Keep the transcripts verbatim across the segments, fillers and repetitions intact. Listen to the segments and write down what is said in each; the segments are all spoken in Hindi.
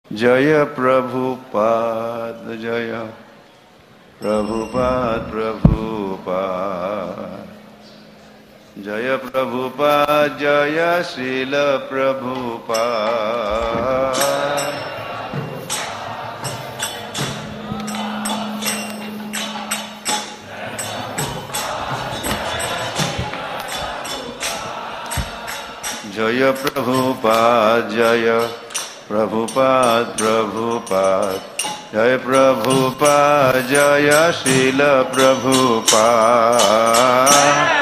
जय प्रभुपाद जय प्रभुपाद प्रभुपाद जय प्रभुपाद जय श्रील प्रभुपाद जय प्रभुपाद जय प्रभुपाद प्रभुपाद जय प्रभुपाद जय श्रील प्रभुपाद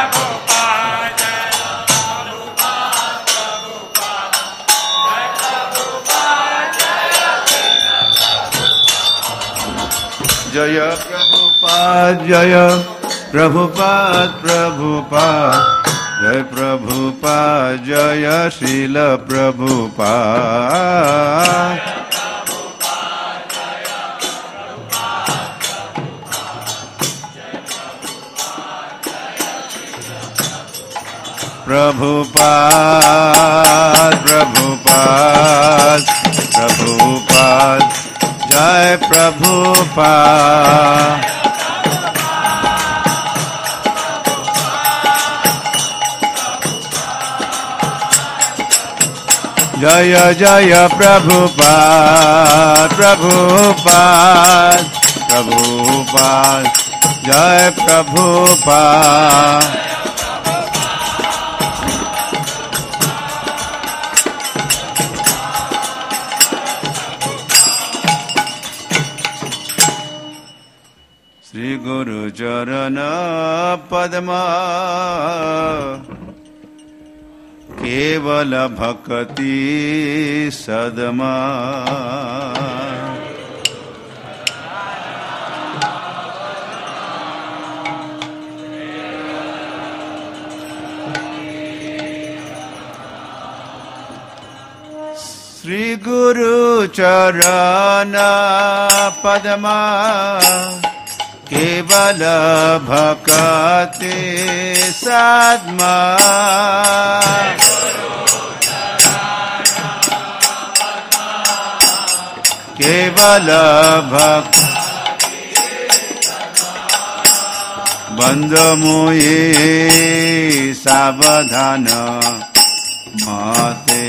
जय प्रभुपाद जय प्रभुपाद प्रभुपाद जय प्रभुपाद जय श्रील प्रभुपाद प्रभुपाद प्रभुपाद प्रभुपाद जय प्रभुपाद जय जय प्रभुपाद प्रभुपाद प्रभुपाद जय प्रभुपाद श्री गुरु चरण पद्मा केवल भक्ति सदमा श्री गुरु चरण पद्मा केवल भक्ति सदमा केवल भक्ति बंद मोये सावधान माते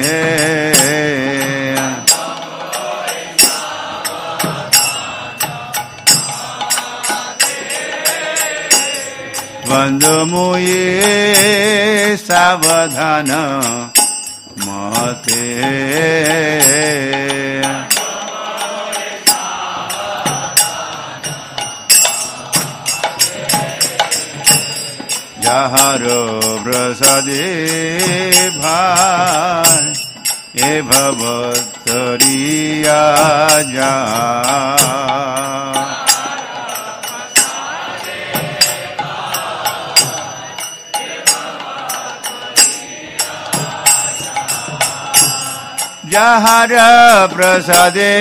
बंद मोये सावधान माते जहारो प्रसादे भाई ए भवतरिया जा जहार प्रसादे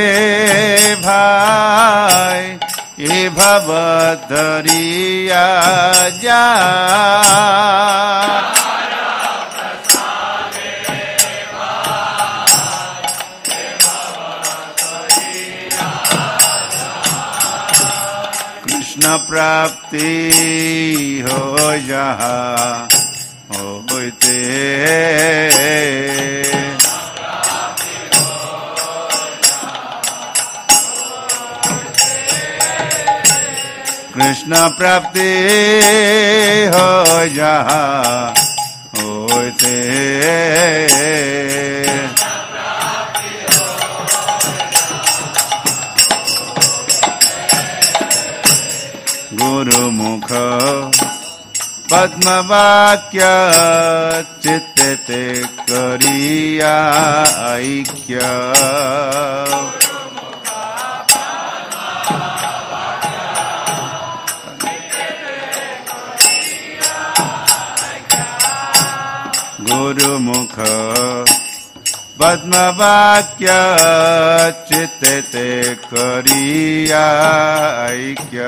भाई ए भवतरिया जा कृष्ण प्राप्ति हो जहाँ होते कृष्ण प्राप्ति हो जहाँ होते गुरुमुख पद्मवाक्य चित्ते करिया ऐक्य गुरुमुख पद्मवाक्य चित्ते करिया ऐक्य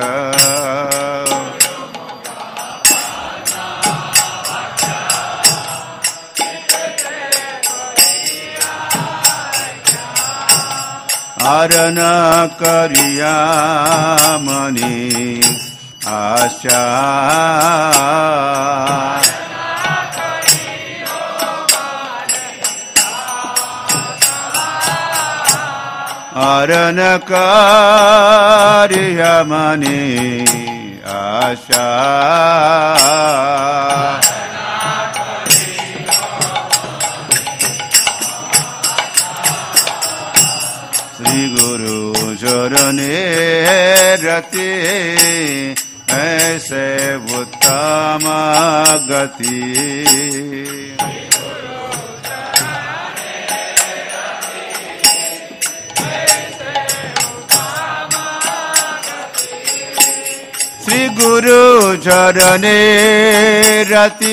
हरण करिया मनी आशा हरण करिया मनी आशा श्री गुरु चरणे रति ऐसे उत्तम गति श्री गुरु चरणे रति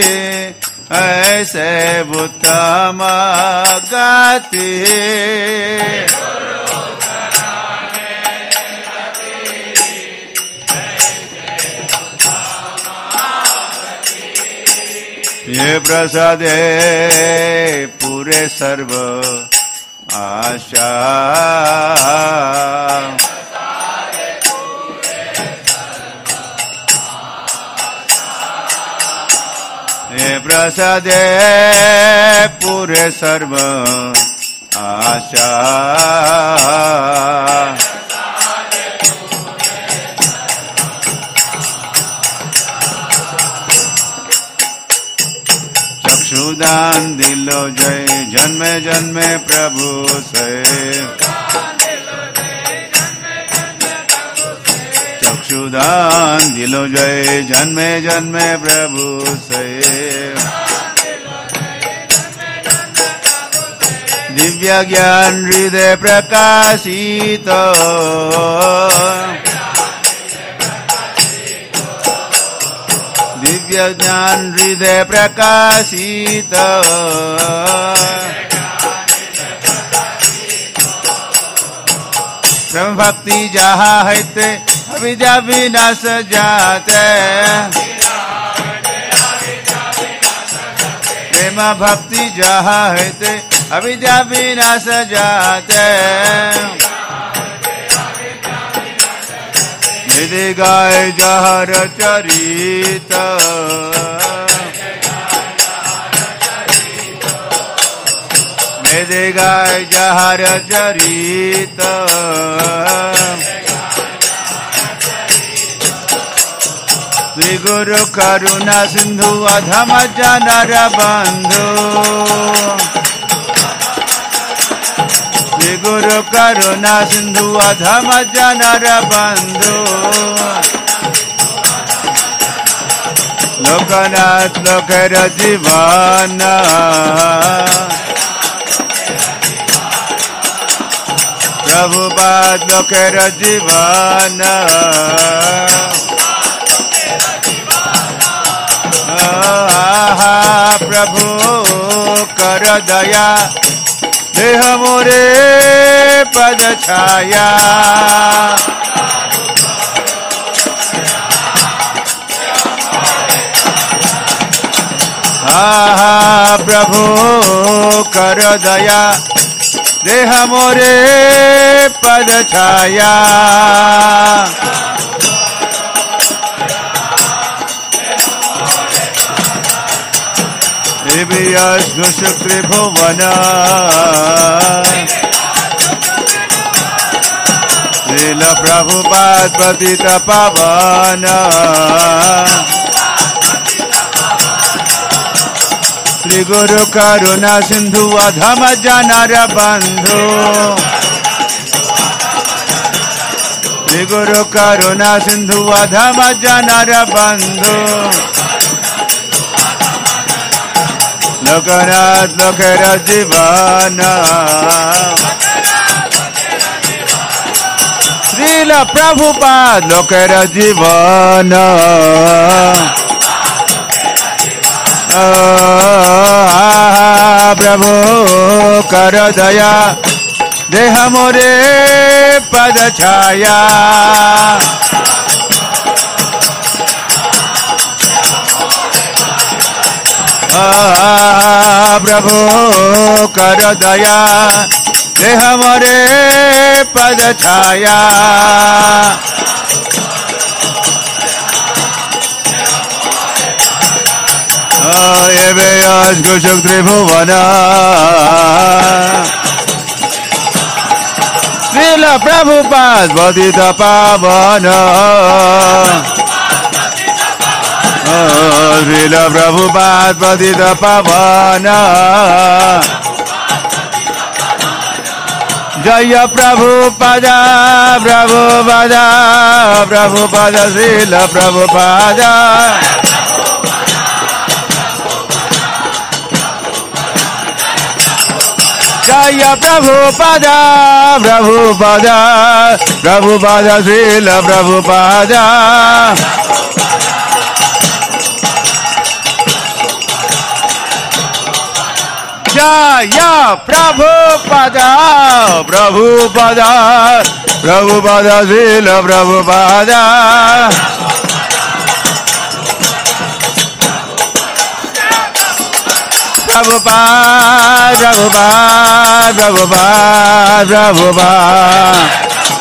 ऐसे उत्तम गति ये प्रसादे पूरे सर्व आशा ये प्रसादे पूरे सर्व आशा चक्षुदान दिलो जय जन्मे जन्मे प्रभु से चक्षुदान दिलो जय जन्मे जन्मे प्रभु से दिव्य ज्ञान हृदय प्रकाशित दिव्य ज्ञान हृदय प्रकाशित ब्रह्म भक्ति जहाँ है ते अविद्या विनाश जाते प्रेम भक्ति जहाँ है ते अविद्या विनाश जाते निधि गाय जहर चरित निधि गाय जहर चरित श्री गुरु करुणा सिंधु अधम जनर बंधु श्री गुरु करुणा सिंधु अधम जनर बंधु लोकनाथ लोकर जीवन प्रभुपाद लोकर जीवन प्रभु कर दया देह मोरे पद छाया आहा प्रभु कर दया देह मोरे पद छाया विष्णु शुक्र भुवन लील प्रभुपाद पतित पावन श्री गुरु करुणा सिंधु अधम जनर बंधु श्री गुरु करुणा सिंधु अधम जनर बंधु लोकनाथ लोकर जीवन श्रील प्रभुपाद लोकर जीवन प्रभु कर दया देह मोरे पद छाया प्रभु कर दया देह मोरे पद छाया एवे अद्भुत त्रिभुवन श्रील प्रभुपाद पतित पावन श्रील प्रभुपाद पतित पावन जय प्रभुपाद प्रभुपाद प्रभुपाद श्रील प्रभुपाद जय प्रभुपाद प्रभुपाद प्रभुपाद श्रील प्रभुपाद जय प्रभुपाद प्रभुपाद प्रभुपाद श्रील प्रभुपाद प्रभुपाद प्रभुपाद प्रभुपाद प्रभुपाद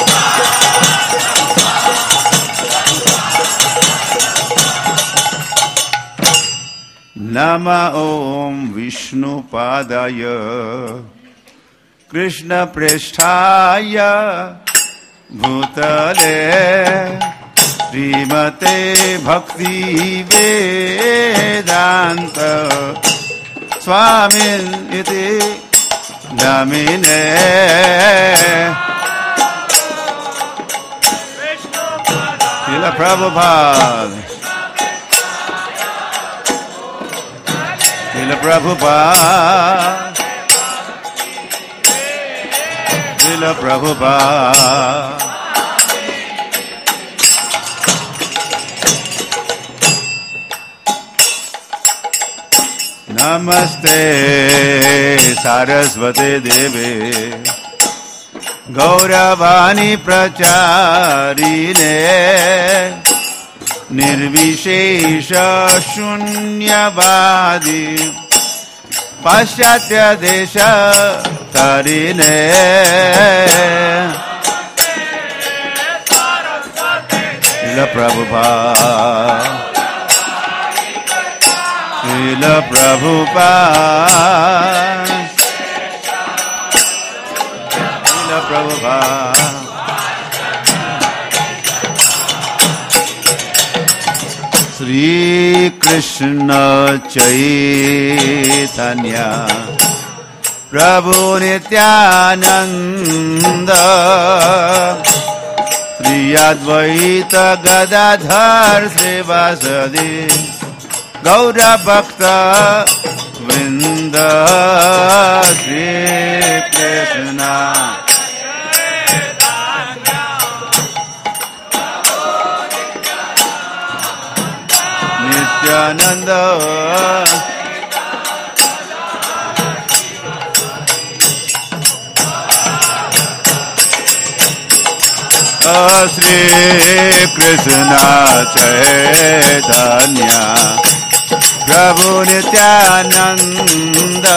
नमः ओम विष्णुपादाय कृष्णप्रेष्ठाय भूतले श्रीमते भक्ति वेदांत स्वामिन् इति नामिने श्रील प्रभुपाद श्रील प्रभुपाद श्रील प्रभुपाद नमस्ते सारस्वते देवे गौरवाणी प्रचारिणे निर्विशेष शून्यवादी पाश्चात्य देश तरिणे श्रील प्रभुपाद श्रील प्रभुपाद श्रील प्रभुपाद श्री कृष्ण चैतन्य प्रभु नित्यानंद श्री अद्वैत गदाधर श्रीवासदि गौर भक्त वृंद श्री कृष्ण नित्यानंद श्री कृष्ण चैतन्य प्रभु नित्यानंद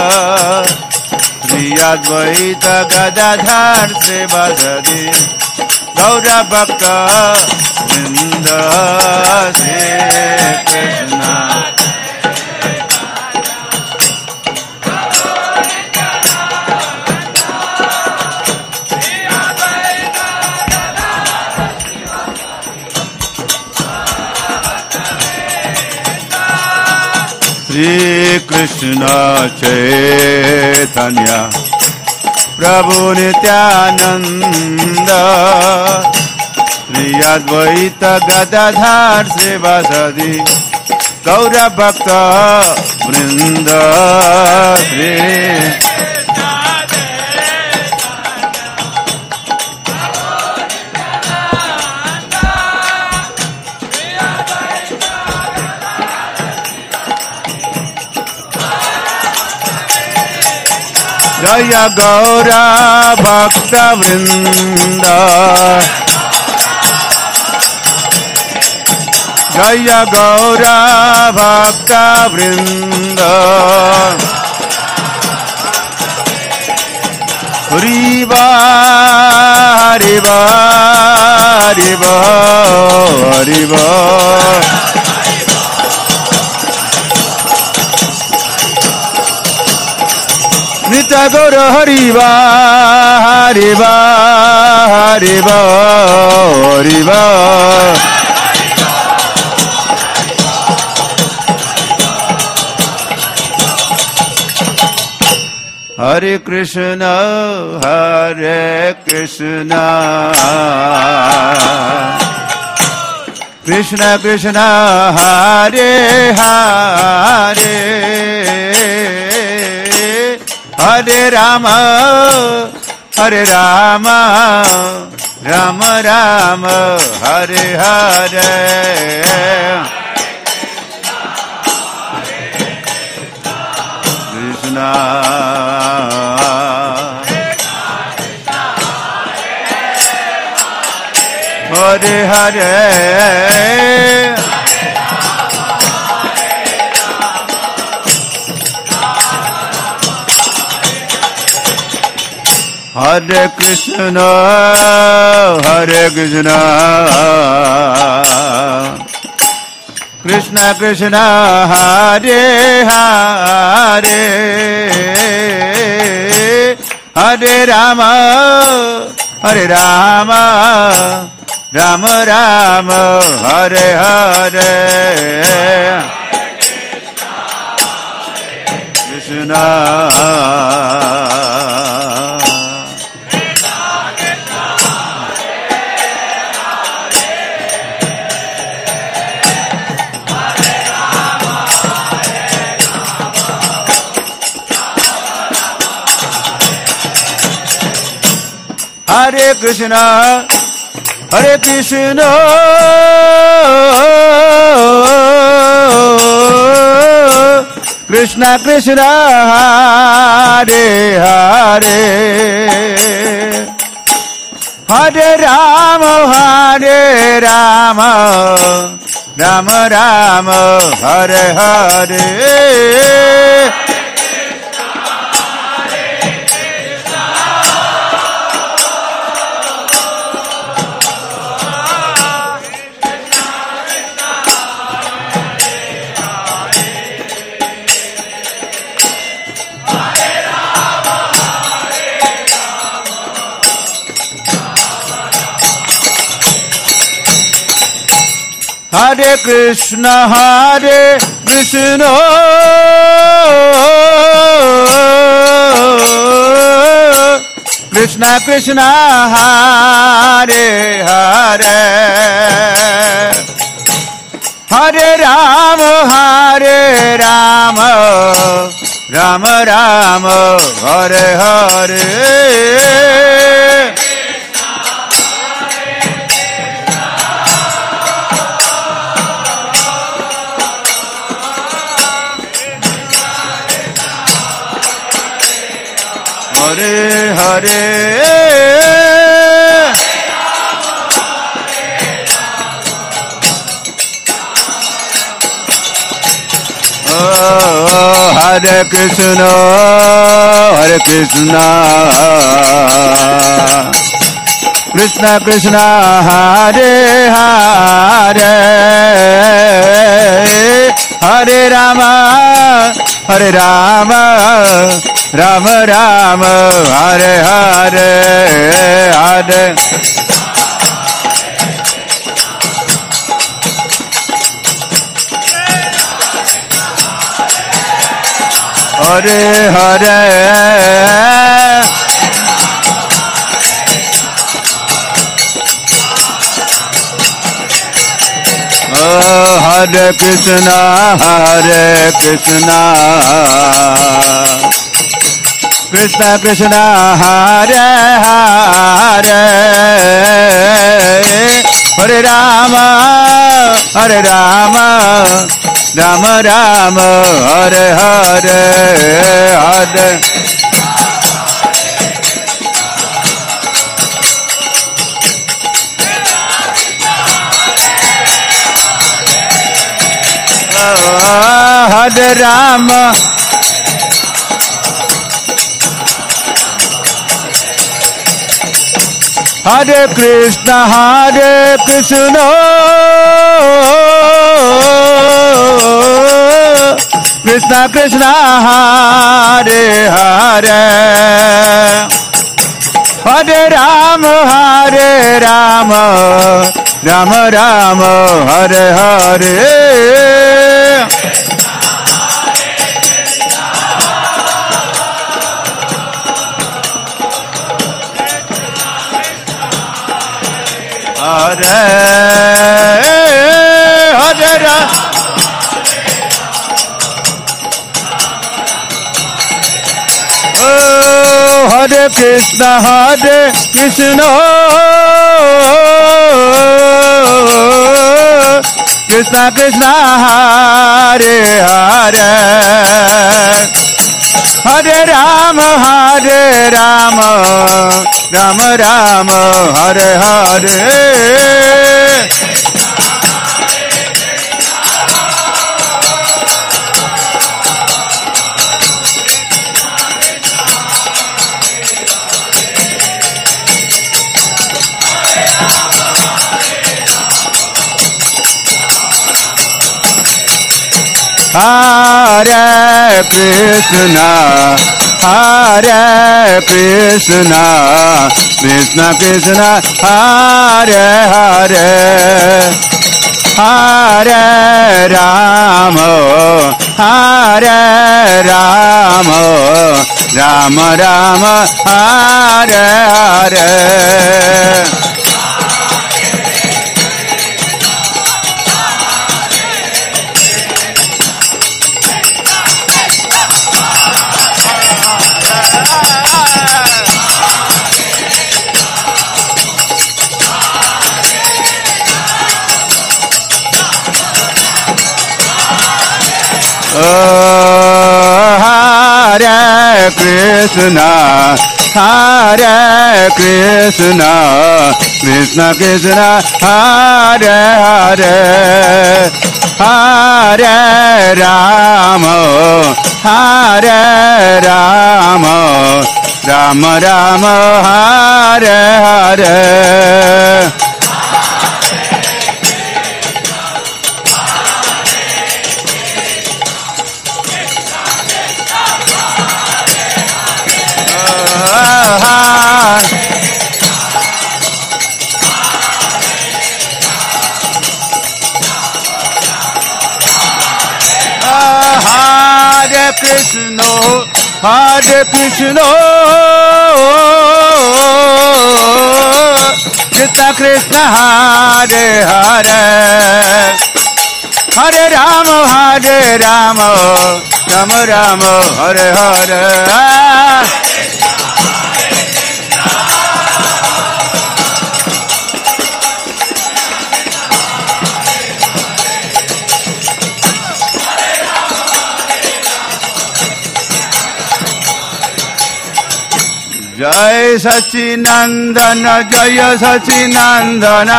श्री अद्वैत गदाधर श्रीवासदि गौर भक्त वृंद श्री कृष्ण श्री कृष्ण चैतन्य प्रभु नित्यानंद श्री अद्वैत गदाधर श्रीवासदि गौर भक्त वृंद श्री जय गौर भक्त वृंद जय गौर भक्त वृंद हरि बोल Hari Bol, Hari Bol, Hari Bol. Nitya Gaura Hari Bol, Hari Bol, Hari Bol, Hari Bol. Hare Krishna, Hare Krishna, Krishna Krishna, Hare Hare, Hare Rama, Hare Rama, Rama Rama, Hare Hare. Krishna Hare Hare Hare Krishna Hare Krishna Krishna Krishna Hare Hare Hare Rama Hare Rama Rama Rama Hare Hare Krishna Hare Krishna, Hare Krishna, Krishna Krishna, Hare Hare, Hare Rama, Hare Rama, Rama Rama, Hare Hare. Hare Krishna, Hare Krishna, Krishna Krishna, Hare Hare, Hare Rama, Hare Rama, Rama Rama, Hare Hare. Hare Hare Oh Hare Krishna Hare Krishna Krishna Krishna Hare Hare Hare Rama Hare Rama Rama Rama Hare Hare Hare Hare Hare Oh Hare Krishna Hare Krishna Krishna Krishna Hare Hare Hare Rama Hare Rama Rama Rama Hare Hare Hare Hare Rama Hare Krishna, Hare Krishna, Krishna Krishna, Hare Hare, Hare Rama, Hare Rama, Rama Rama, Hare Hare. Hare Hare Rama, oh Hare Krishna, Hare Krishna, Krishna Krishna, Hare Hare, Hare Rama, Hare Rama, Rama Rama, Hare Hare. Hare Krishna, Hare Krishna, Krishna Krishna, Hare Hare, Hare Rama, Hare Rama, Rama Rama, Hare Hare. Oh, Hare Krishna, Hare Krishna, Krishna Krishna, Hare Hare, Hare Rama, Hare Rama, Rama Rama, Hare Hare. Hare Krishna, Hare Krishna, Krishna Krishna, Hare Hare, Hare Rama, Hare Rama, Rama Rama, Hare Hare. Jai Sachinandana, Jaya Sachinandana,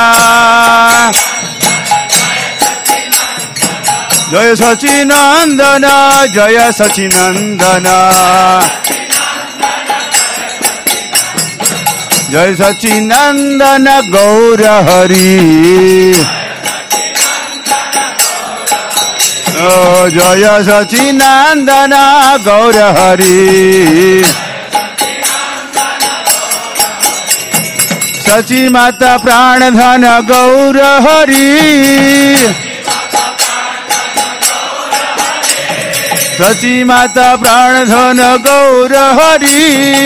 Jaya Sachinandana, Jaya Sachinandana, Jaya Sachinandana, Gaura Hari. Oh, Jaya Sachinandana, Gaura Hari. सची माता प्राण धन गौर हरि, सची माता प्राण धन गौर हरि,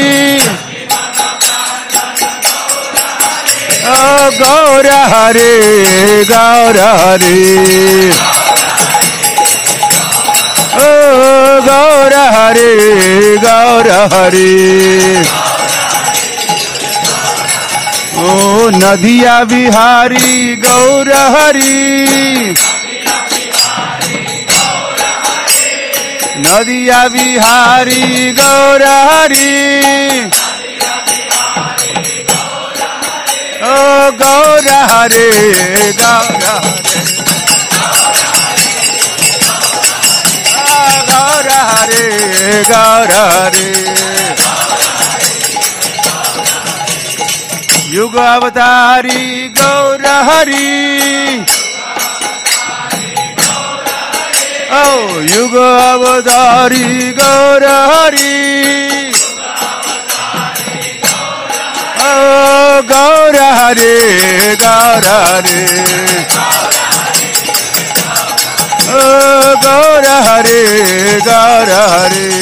ओ गौर हरि गौर हरि, ओ गौर हरि गौर हरि। ओ नदिया बिहारी गौर हरि, नदिया बिहारी गौर हरि, ओ गौर हरि गौर हरि, गौर हरि गौर हरि। युग अवतारी गौर हरि ओ युग अवतारी गौर हरि ओ गौर हरि गौर हरि ओ गौर हरि गौर हरि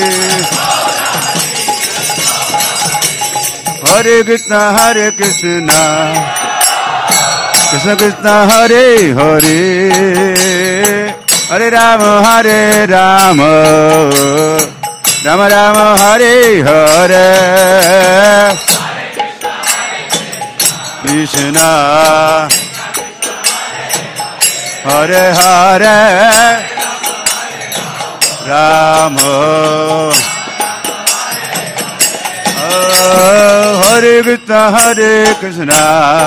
हरे कृष्णा हरे कृष्णा कृष्ण कृष्णा हरे हरे हरे राम हरे राम राम राम हरे हरे कृष्णा हरे हरे राम हरे कृष्णा हरे कृष्णा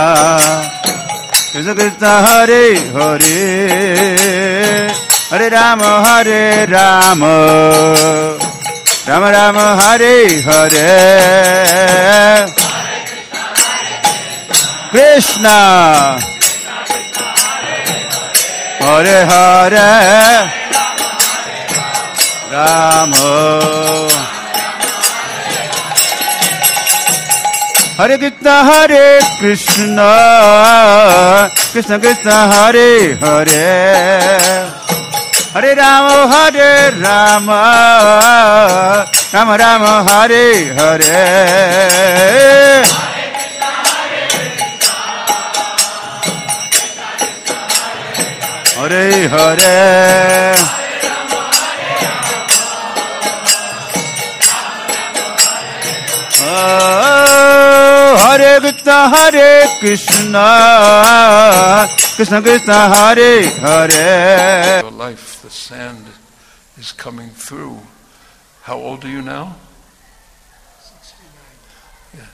कृष्ण कृष्णा हरे हरे हरे राम हरे राम राम राम हरे हरे कृष्णा हरे हरे राम हरे कृष्णा हरे कृष्णा कृष्ण कृष्ण हरे हरे हरे राम हरे राम राम राम हरे हरे हरे हरे हरे कृष्णा हरे Krishna Krishna Krishna Hare Hare. Your life, the sand is coming through. How old are you now? sixty-nine. Yes.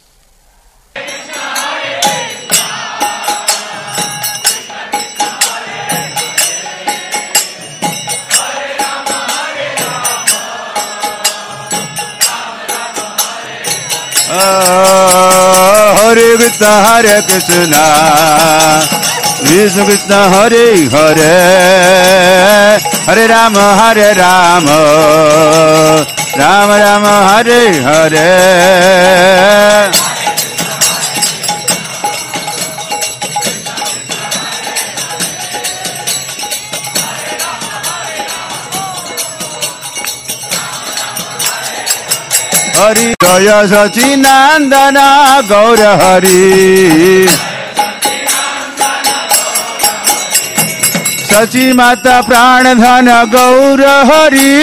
हरे कृष्णा हरे कृष्णा कृष्ण कृष्ण हरे हरे हरे राम हरे राम राम राम हरे हरे हरि जय सचिनंदन गौर हरि सची माता प्राण धन गौर हरि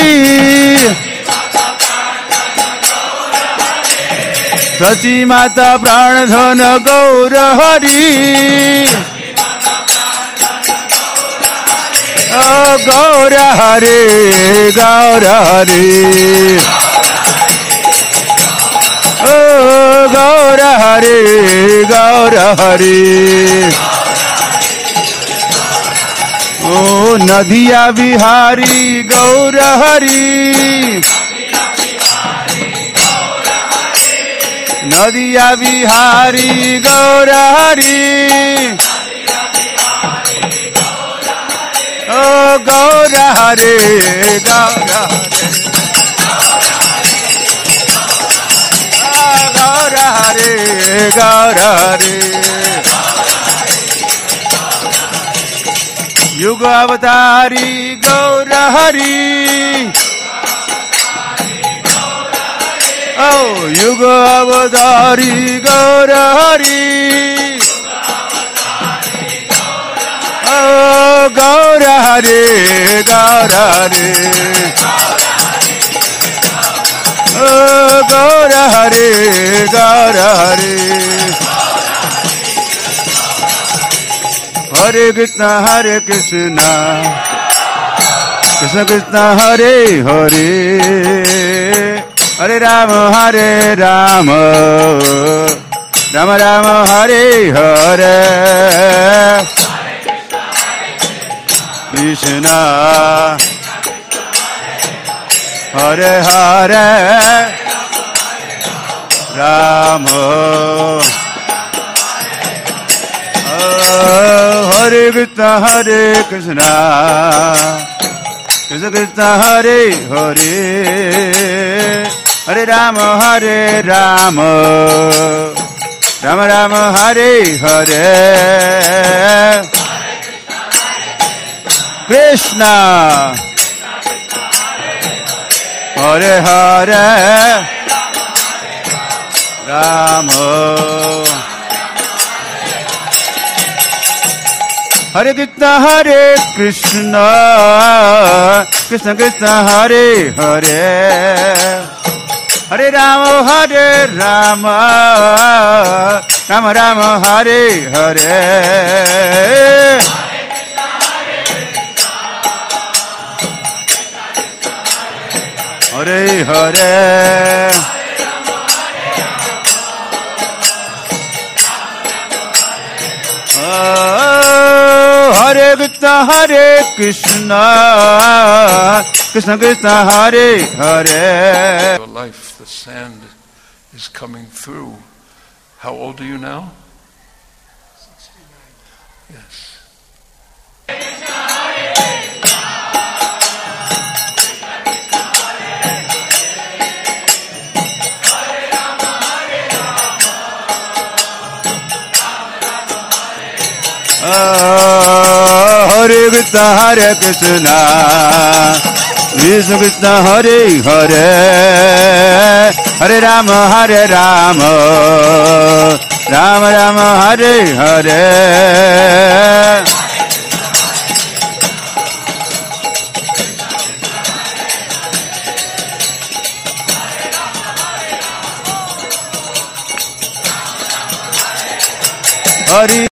सची माता प्राण धन गौर हरि ओ गौर हरि गौर हरि ओ गौर हरि गौर हरि ओ नदिया बिहारी गौर हरि नदिया बिहारी गौर हरि ओ गौर हरि गौर हरि गौर हरि गौर हरि युग अवतारी गौर हरि ओ युग अवतारी गौर हरि ओ गौर हरि गौर हरि ओ गौर हरि गौर हरि हरे कृष्णा हरे कृष्णा कृष्ण कृष्णा हरे हरे हरे राम हरे Ram Ram Ram Hare Hare Krishna Hare Hare Ram Krishna Hare Krishna Krishna Krishna Hare Hare Hare Rama Hare Rama Rama Rama Hare Hare Krishna Hare Hare Rama Hare Krishna Hare Krishna Krishna Krishna Hare Hare Hare Rama Hare Rama Rama Rama Hare Hare Hare Hare Hare Krishna Hare Krishna Krishna Krishna Hare Hare Your life, the sand is coming through. How old are you now? sixty-nine. Yes. Hare Krishna Hare Krishna Krishna Krishna Hare Hare Hare Rama Hare Rama Rama Rama Hare Hare Hare